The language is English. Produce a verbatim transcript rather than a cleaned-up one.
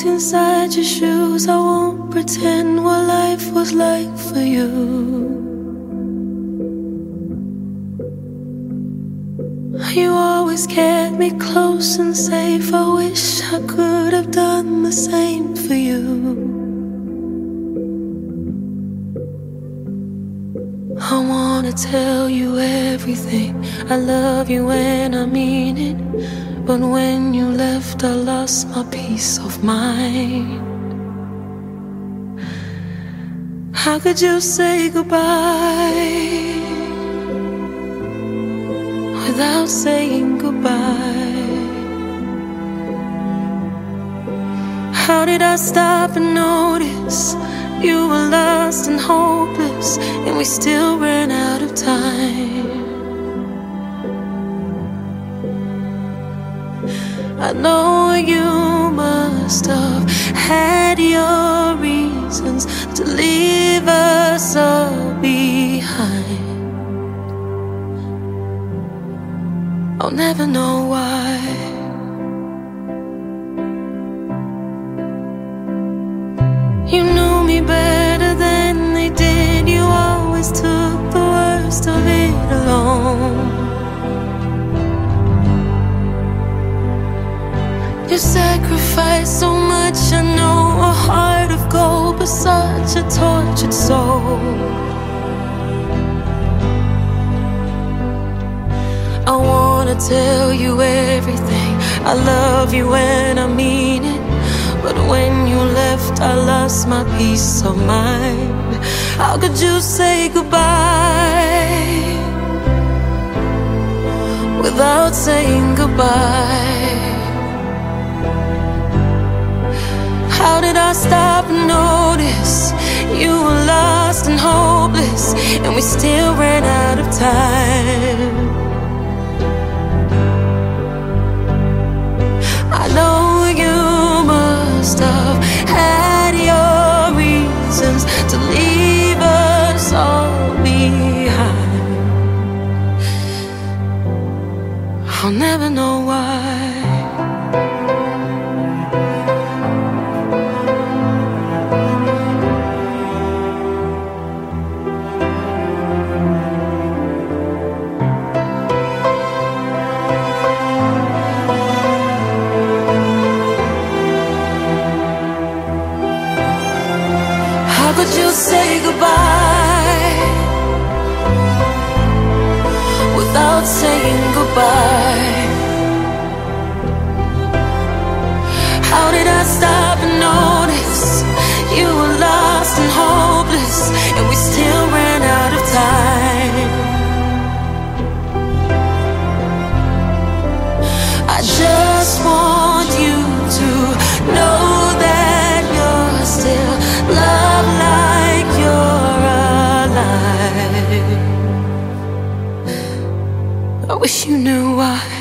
inside your shoes, I won't pretend what life was like for you. You always kept me close and safe. I wish I could have done the same for you. I wanna tell you everything. I love you and I mean it. But when you left, I lost my peace of mind. How could you say goodbye without saying goodbye? How did I stop and notice you were lost and hopeless, and we still ran out of time? I know you must have had your reasons to leave us all behind. I'll never know why. You knew me better than they did. You always took the worst of it alone. You sacrificed so much, I know, a heart of gold, but such a tortured soul. I wanna tell you everything. I love you and I mean it. But when you left, I lost my peace of mind. How could you say goodbye without saying goodbye? How did I stop and notice you were lost and hopeless, and we still ran out of time? I know you must have had your reasons to leave us all behind. I'll never know why. Could you say goodbye without saying goodbye? How did I stop and notice you were lost and hopeless, and we still ran out of time? I just want you to know that you're still loved like you're alive. I wish you knew why.